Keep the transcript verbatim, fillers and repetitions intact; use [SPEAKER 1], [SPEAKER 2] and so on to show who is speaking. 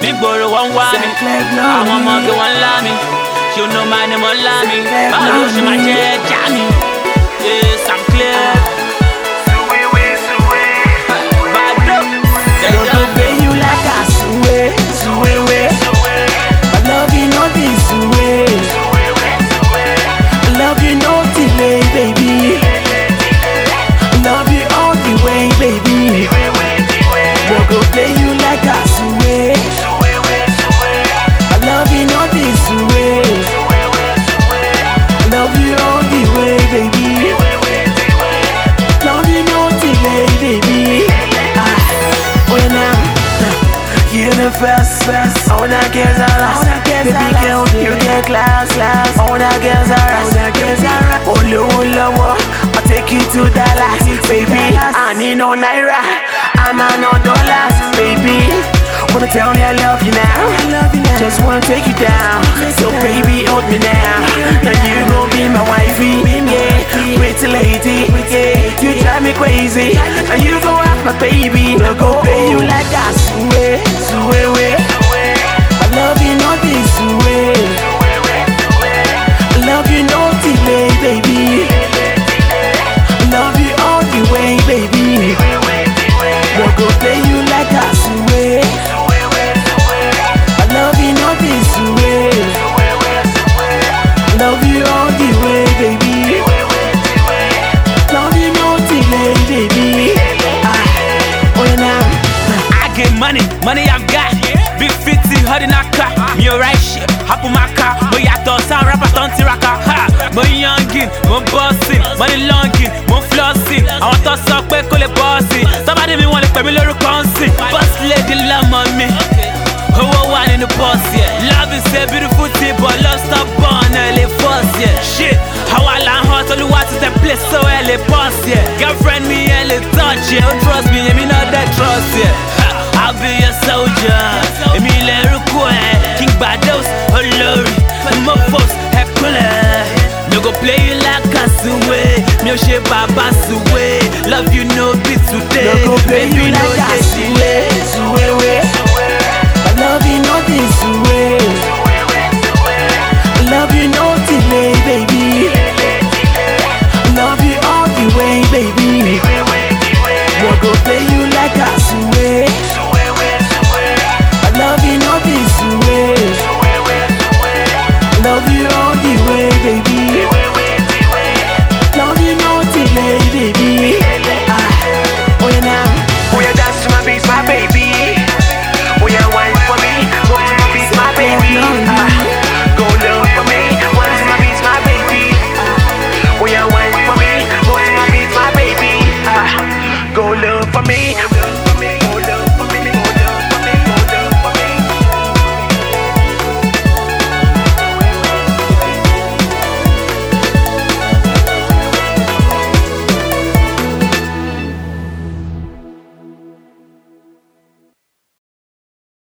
[SPEAKER 1] nígboro wọ́n wá mi. Àwọn ọmọge wọ́n lá mi. Ṣé o know my name wọ́n lá mi? Báwo ló ṣe máa jẹ́ ẹja mi? Yes, I'm clear.
[SPEAKER 2] First, first, all the girls are us. Baby girl, you get class, class. All the girls are us. Olo, olo, I'll take you to Dallas, baby. I need no naira, I'm on no dollars, baby. Wanna tell me I love you now, just wanna take you down. So baby, hold me now. Now you gon' be my wifey, yeah. Pretty lady, yeah. You drive me crazy, and you gon' have my baby. No go pay you like I swear, swear. I love you, not this way. I love you, no delay, baby. I love you all the way, baby. No go play you like I swear. I love you, not this way. I love you all the way, baby. Love you, no delay, baby. Ah, when I'm
[SPEAKER 1] I get money, money I've got. Big fifty, hard in a car. Me alright shit, hop on my car. Mo yàtọ̀ sound rapper don't tiraka. Ha! Mo youngin, mo bossing, money longing, mo flossing. Àwọn tó sọ pé kò lè bọ́ọ̀sì. Somebody mi wọ́n lè pè mí lórúkọ ńsìn. Boss lady lọ́mọ mi. Owó wà nínú boss, yeah. Love is a beautiful thing, but love stop born, ẹ lè force, yeah. Shit, àwa là ń hot, olúwa ti tẹ place, so ẹ lè boss, yeah. Girlfriend mi ẹ lè touch, yeah. Don't trust me, èmi náà dẹ̀ trust, yeah. Ha! I'll be your soldier. Èmi lè rúkú ẹ̀, King Bados, olórí. Mo force ẹ kúnlẹ̀. No go play you like a suwe. Mi ò ṣe bàbá suwe. Love you no be today.
[SPEAKER 2] no go play you
[SPEAKER 1] Baby,
[SPEAKER 2] like
[SPEAKER 1] no
[SPEAKER 2] I
[SPEAKER 1] dey